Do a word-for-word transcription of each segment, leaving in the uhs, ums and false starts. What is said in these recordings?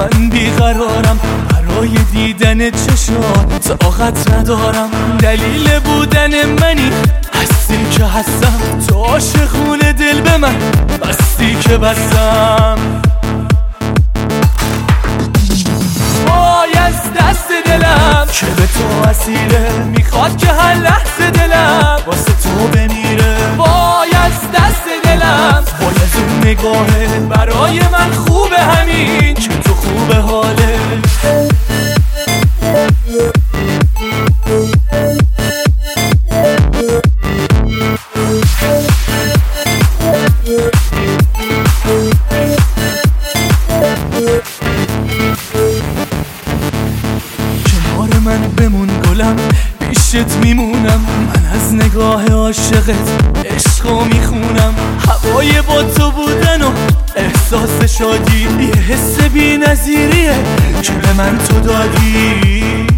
من بیقرارم برای دیدن چشات، طاقت ندارم. دلیل بودن منی، هستی که هستم. تو عاشقون دل به من بستی که بستم. وای از دست دلم که به تو اسیره، میخواد که هر لحظه دلم واسه تو بمیره. وای از دست دلم، وای از اون نگاهه، برای من خوبه همین که تو خوبه حاله. کنار من بمون گلم، پیشت میمونم. من از نگاه عاشقت عشقو میخونم. هوای با تو بودن و احساس شادی، یه حس بی نظیریه که به من تو دادی.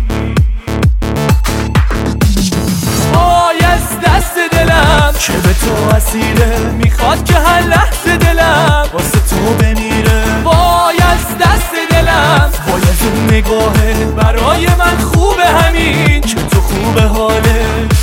وای از دست دلم که به تو اسیره، میخواد که هر لحظه دلم واسه تو بمیره. وای از دست دلم، وای از اون نگاهه، برای من خوبه همین که تو خوبه حاله.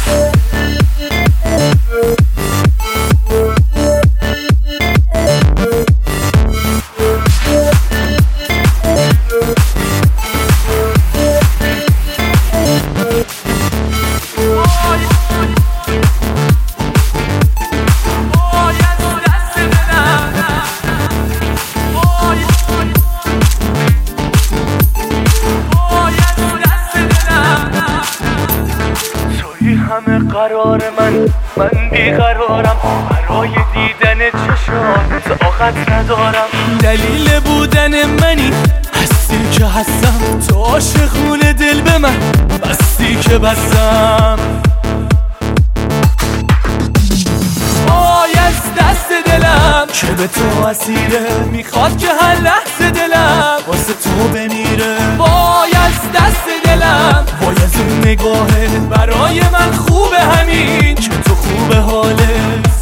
همه قرار من، من بیقرارم برای دیدن چشات، طاقت ندارم. دلیل بودن منی، هستی که هستم. تو عاشقون دل به من بستی که بستم. وای از دست دلم که به تو اسیره، میخواد که هر لحظه دلم واسه تو بمیره. وای از دست دلم، وای از اون نگاهه، برای من خوبه همین که تو خوبه حاله.